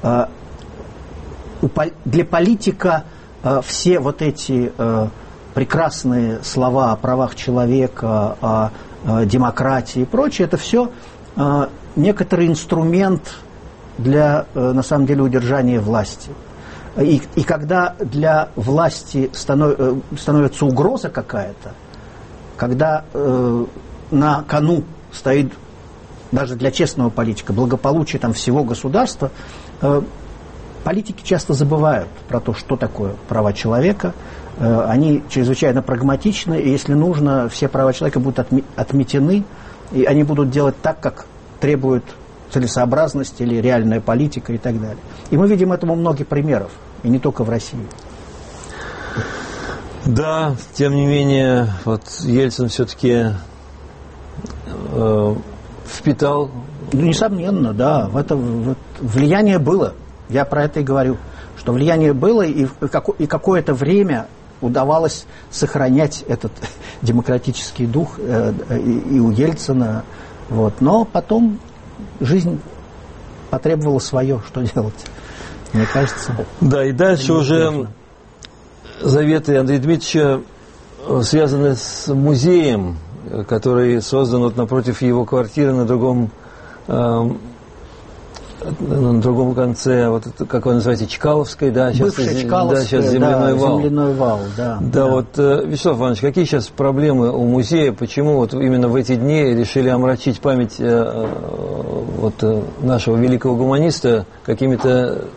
для политика все вот эти прекрасные слова о правах человека, о демократии и прочее, это все некоторый инструмент для, на самом деле, удержания власти. И когда для власти становится угроза какая-то, когда на кону стоит даже для честного политика благополучие там всего государства, политики часто забывают про то, что такое права человека. Они чрезвычайно прагматичны, и если нужно, все права человека будут отметены, и они будут делать так, как требует целесообразность или реальная политика и так далее. И мы видим этому многие примеров, и не только в России. Да, тем не менее, вот Ельцин все-таки впитал... Несомненно, да, влияние было. Я про это и говорю, что влияние было, и какое-то время удавалось сохранять этот демократический дух и у Ельцина. Вот. Но потом жизнь потребовала свое, что делать, мне кажется. Да, и дальше уже заветы Андрея Дмитриевича связаны с музеем, который создан вот напротив его квартиры на другом конце, вот это, как вы называете, Чкаловской, да, сейчас, бывшая Чкаловская, да, сейчас земляной вал. Земляной вал, да. Да, вот, Вячеслав Иванович, какие сейчас проблемы у музея, почему вот именно в эти дни решили омрачить память нашего великого гуманиста какими-то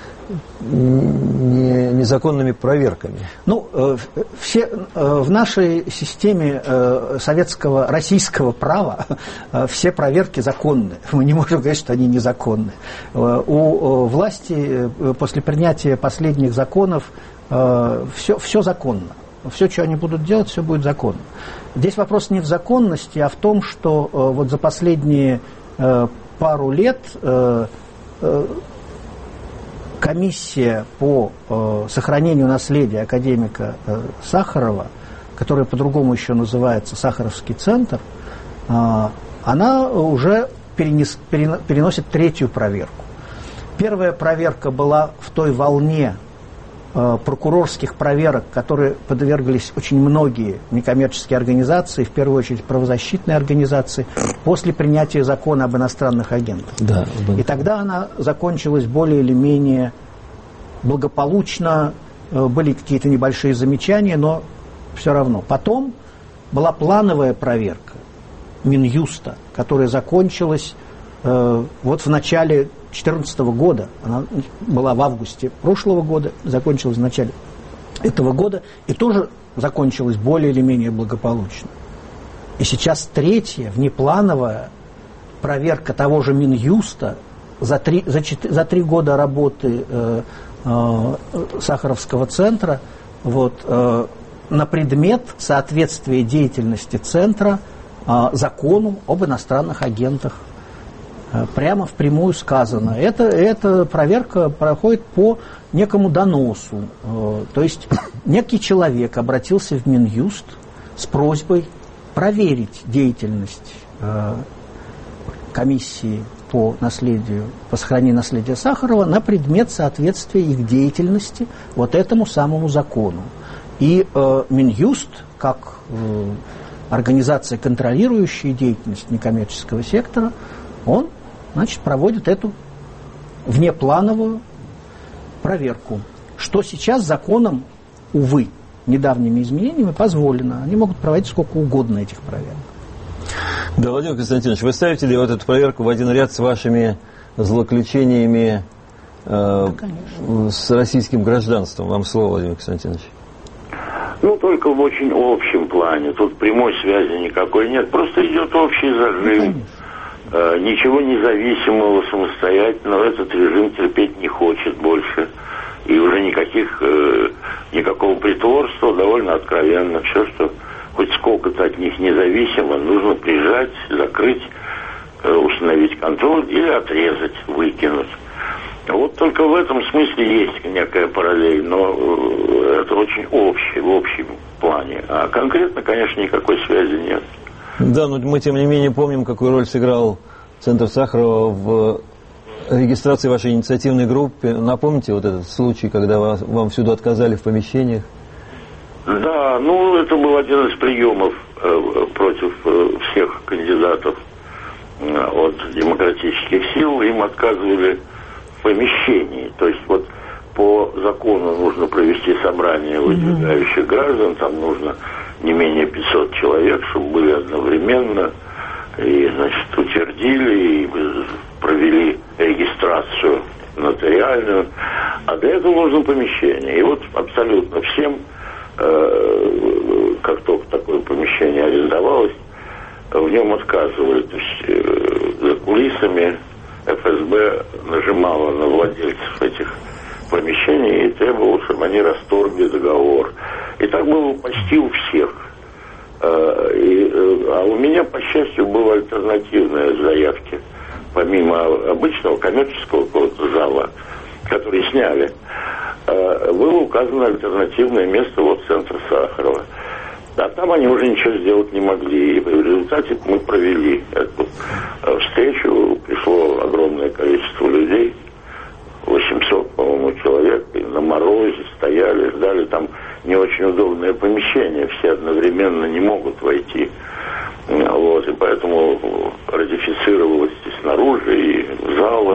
незаконными проверками? Ну, в нашей системе российского права все проверки законны. Мы не можем говорить, что они незаконны. У власти после принятия последних законов все законно. Все, что они будут делать, все будет законно. Здесь вопрос не в законности, а в том, что вот за последние пару лет комиссия по сохранению наследия академика Сахарова, которая по-другому еще называется Сахаровский центр, она уже переносит третью проверку. Первая проверка была в той волне прокурорских проверок, которые подверглись очень многие некоммерческие организации, в первую очередь правозащитные организации, после принятия закона об иностранных агентах. Да. И тогда она закончилась более или менее благополучно, были какие-то небольшие замечания, но все равно. Потом была плановая проверка Минюста, которая закончилась вот в начале 2014 года, она была в августе прошлого года, закончилась в начале этого года, и тоже закончилась более или менее благополучно. И сейчас третья, внеплановая проверка того же Минюста за 3 года работы Сахаровского центра на предмет соответствия деятельности центра закону об иностранных агентах. Прямо впрямую сказано. Эта проверка проходит по некому доносу. То есть некий человек обратился в Минюст с просьбой проверить деятельность комиссии по сохранению наследия Сахарова на предмет соответствия их деятельности вот этому самому закону. И Минюст, как организация, контролирующая деятельность некоммерческого сектора, он, проводит эту внеплановую проверку, что сейчас законом, увы, недавними изменениями позволено. Они могут проводить сколько угодно этих проверок. Да, Владимир Константинович, вы ставите ли вот эту проверку в один ряд с вашими злоключениями с российским гражданством? Вам слово, Владимир Константинович. Только в очень общем плане. Тут прямой связи никакой нет. Просто идет общий зажим. Ничего независимого, самостоятельного этот режим терпеть не хочет больше. И уже никакого притворства, довольно откровенно. Все, что хоть сколько-то от них независимо, нужно прижать, закрыть, установить контроль или отрезать, выкинуть. Вот только в этом смысле есть некая параллель, но это очень в общем плане. А конкретно, конечно, никакой связи нет. Да, но мы, тем не менее, помним, какую роль сыграл Центр Сахарова в регистрации вашей инициативной группы. Напомните вот этот случай, когда вам всюду отказали в помещениях? Да, это был один из приемов против всех кандидатов от демократических сил. Им отказывали в помещении. То есть по закону нужно провести собрание выдвигающих граждан, там нужно не менее 500 человек, чтобы были одновременно, и, утвердили, и провели регистрацию нотариальную. А для этого нужно помещение. И абсолютно всем, как только такое помещение арендовалось, в нем отказывали. То есть за кулисами ФСБ нажимала на владельцев этих помещений и требовала, чтобы они расторгли договор. И так было почти у всех. А у меня, по счастью, была альтернативная заявка. Помимо обычного коммерческого какого-то зала, который сняли, было указано альтернативное место центр Сахарова. А там они уже ничего сделать не могли. И в результате мы провели эту встречу. Пришло огромное количество людей. 800, по-моему, человек. И на морозе стояли, ждали. Там не очень удобное помещение. Все одновременно не могут войти. И поэтому ратифицировалось и снаружи, и в залах.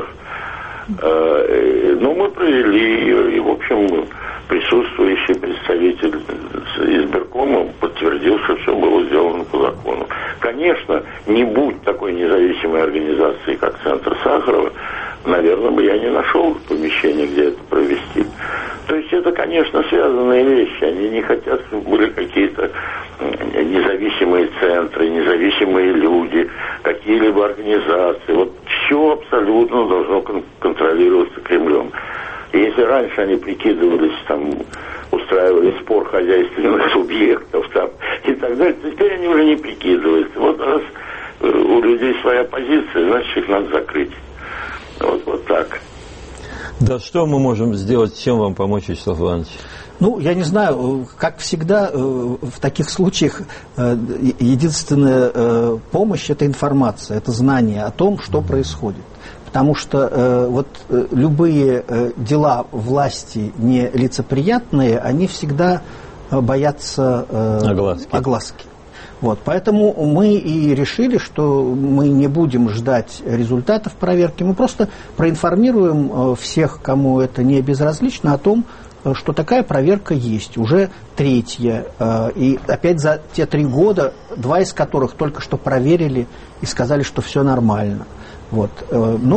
Но мы провели, и, в общем, присутствующий представитель избиркома подтвердил, что все было сделано по закону. Конечно, не будь такой независимой организации, как Центр Сахарова, наверное, бы я не нашел помещение, где это провести. То есть это, конечно, связанные вещи. Они не хотят, чтобы были какие-то независимые центры, независимые люди, какие-либо организации. Все абсолютно должно контролироваться Кремлем. И если раньше они прикидывались, устраивали спор хозяйственных субъектов и так далее, то теперь они уже не прикидываются. Раз у людей своя позиция, значит, их надо закрыть. Вот так. Да, что мы можем сделать, чем вам помочь, Вячеслав Иванович? Я не знаю, как всегда в таких случаях единственная помощь – это информация, это знание о том, что происходит. Потому что любые дела власти нелицеприятные, они всегда боятся огласки. Поэтому мы и решили, что мы не будем ждать результатов проверки, мы просто проинформируем всех, кому это не безразлично, о том, что такая проверка есть, уже третья. И опять за те 3 года, 2 из которых только что проверили и сказали, что все нормально.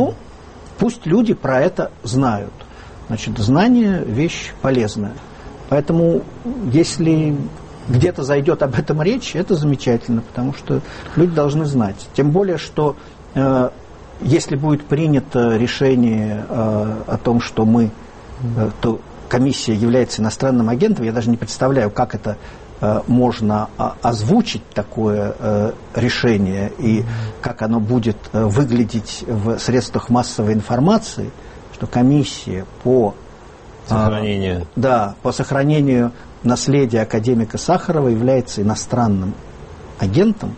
Пусть люди про это знают. Знание – вещь полезная. Поэтому, если где-то зайдет об этом речь, это замечательно, потому что люди должны знать. Тем более, что если будет принято решение о том, что то комиссия является иностранным агентом, я даже не представляю, как это можно озвучить, такое решение, и как оно будет выглядеть в средствах массовой информации, что комиссия по сохранению наследия академика Сахарова является иностранным агентом,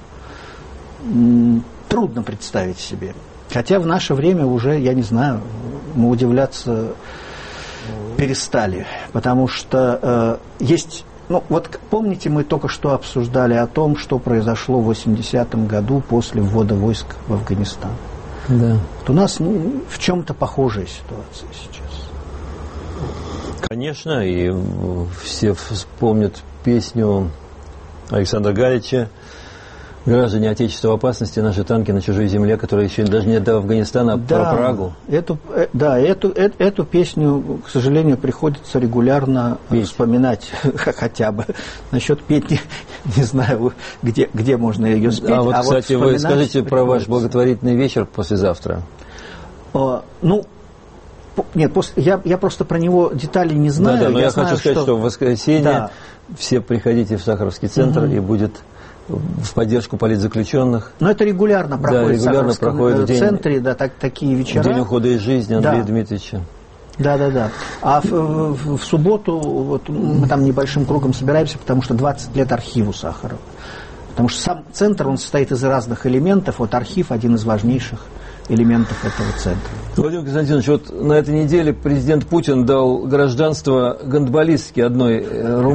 трудно представить себе. Хотя в наше время уже, я не знаю, мы удивляться перестали, потому что есть... вот помните, мы только что обсуждали о том, что произошло в 80-м году после ввода войск в Афганистан. Да. Вот у нас в чем-то похожая ситуация сейчас. Конечно, и все вспомнят песню Александра Галича «Граждане Отечества в опасности, наши танки на чужой земле», которая еще даже не до Афганистана, а про Прагу. Эту песню, к сожалению, приходится регулярно вспоминать хотя бы. Насчет петь не знаю, где можно ее спеть. Кстати, вы скажите про ваш благотворительный вечер послезавтра. Нет, я просто про него деталей не знаю. Но я хочу сказать, что в воскресенье все приходите в Сахаровский центр, и будет в поддержку политзаключенных. Но это регулярно проходит в Сахаровском центре, такие вечера. День ухода из жизни Андрея Дмитриевича. Да. А в субботу мы там небольшим кругом собираемся, потому что 20 лет архиву Сахарова. Потому что сам центр, он состоит из разных элементов. Вот архив один из важнейших элементов этого центра. Владимир Константинович, вот на этой неделе президент Путин дал гражданство гандболистке одной,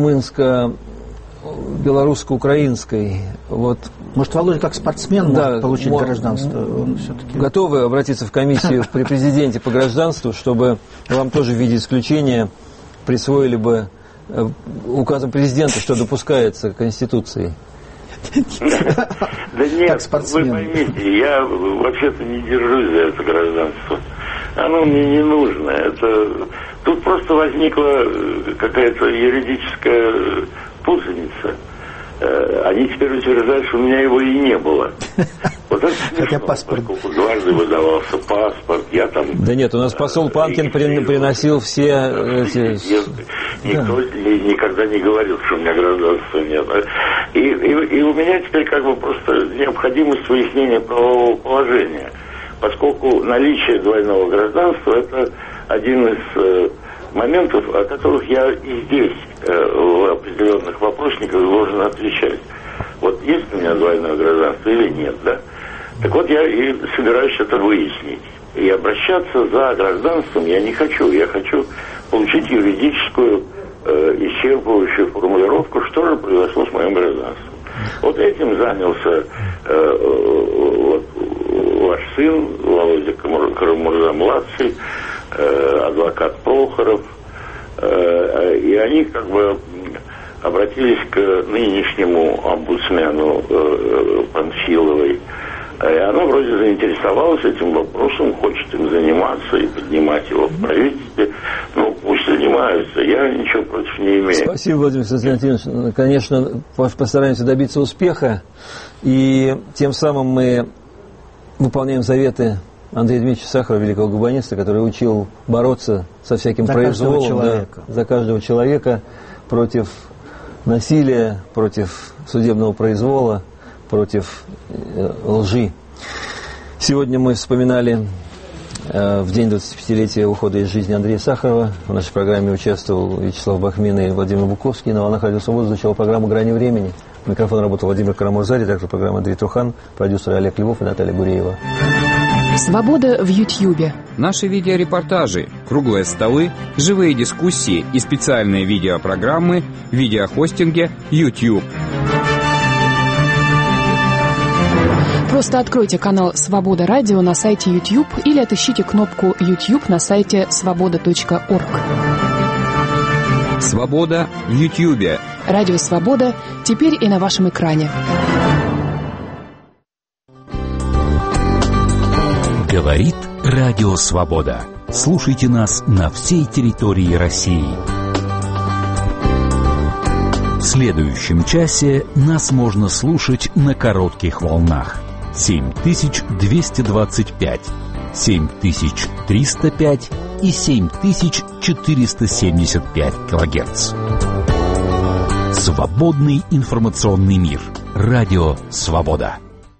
румынско-белорусско-украинской. Может, Володя как спортсмен может получить гражданство? Он все-таки... Готовы обратиться в комиссию при президенте по гражданству, чтобы вам тоже в виде исключения присвоили бы указом президента, что допускается Конституцией? Да нет, вы поймите, я вообще-то не держусь за это гражданство. Оно мне не нужно. Тут просто возникла какая-то юридическая путаница. Они теперь утверждают, что у меня его и не было. Вот это смешно, поскольку дважды выдавался паспорт, я там... Да нет, у нас посол Панкин приносил все эти... Никто никогда не говорил, что у меня гражданства нет. И у меня теперь просто необходимость выяснения правового положения, поскольку наличие двойного гражданства – это один из моментов, о которых я и здесь в определенных вопросниках должен отвечать. Вот есть у меня двойное гражданство или нет, да? Так вот, я и собираюсь это выяснить. И обращаться за гражданством я не хочу. Я хочу получить юридическую исчерпывающую формулировку, что же произошло с моим гражданством. Вот этим занялся ваш сын, Володя Карамурза-младший, адвокат Прохоров, и они обратились к нынешнему омбудсмену Панфиловой, и она вроде заинтересовалась этим вопросом, хочет им заниматься и поднимать его в правительстве. Пусть занимаются, я ничего против не имею. Спасибо, Владимир Константинович. Конечно, постараемся добиться успеха, и тем самым мы выполняем заветы Андрея Дмитриевича Сахарова, великого гуманиста, который учил бороться со всяким произволом за каждого человека, против насилия, против судебного произвола, против лжи. Сегодня мы вспоминали в день 25-летия ухода из жизни Андрея Сахарова. В нашей программе участвовал Вячеслав Бахмин и Владимир Буковский. На волнах Радио Свобода звучала программа «Грани времени». Микрофон работал Владимир Карамурза, редактор программы Андрей Трухан, продюсеры Олег Львов и Наталья Гуреева. Свобода в Ютьюбе. Наши видеорепортажи, круглые столы, живые дискуссии и специальные видеопрограммы в видеохостинге YouTube. Просто откройте канал «Свобода Радио» на сайте YouTube или отыщите кнопку YouTube на сайте svoboda.org. Свобода в Ютьюбе. Радио «Свобода» теперь и на вашем экране. Говорит Радио Свобода. Слушайте нас на всей территории России. В следующем часе нас можно слушать на коротких волнах. 7225, 7305 и 7475 килогерц. Свободный информационный мир. Радио «Свобода».